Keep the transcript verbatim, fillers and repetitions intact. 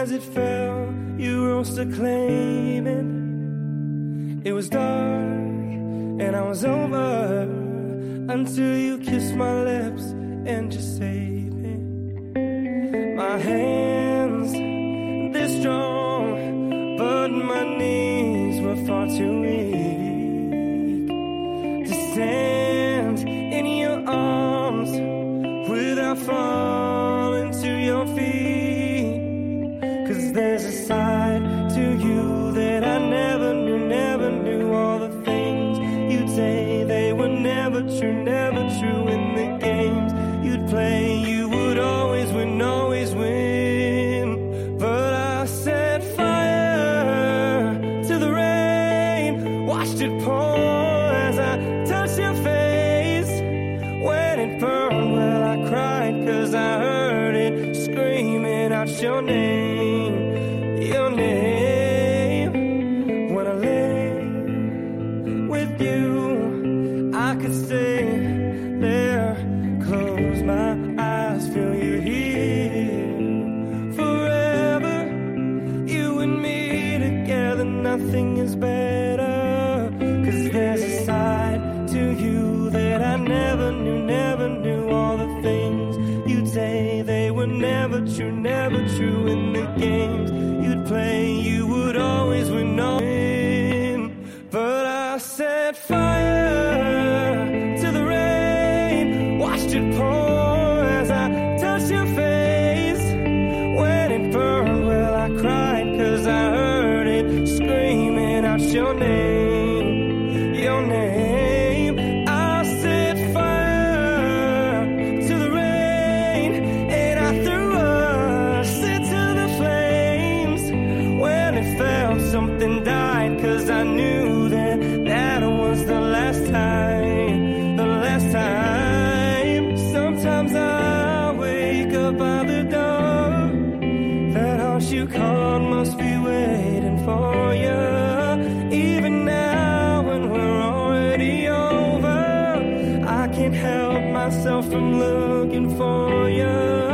as it fell, you rose to claim it. It was dark and I was over until you kissed my lips and just saved me. My hands, they're strong, but my knees were far too weak to stand in your arms without falling to your feet. 'Cause there's a side to you that I never knew, never knew. All the things you'd say, they were never true, never true. In the games you'd play, you would always win, always win. But I set fire to the rain, watched it pour as I touched your face. When it burned, well, I cried 'cause I heard it screaming out your name, your name. When I lay with you, I could stay there, close my eyes, feel you here forever. You and me together, nothing is better. 'Cause there's a side to you that I never knew, never knew. All the things you'd say, they were never true, never true. In the games you'd play, you would always win, win. But I set fire to the rain, watched it pour as I touched your face. When it burned, well, I cried 'cause I heard it screaming out your name, your name. I set fire to the rain and I threw us into the flames. When it fell, something died, 'cause I knew that that was the last time, the last time. Sometimes I wake up by the door, that house you called must be waiting for you. Even now when we're already over, I can't help myself from looking for you.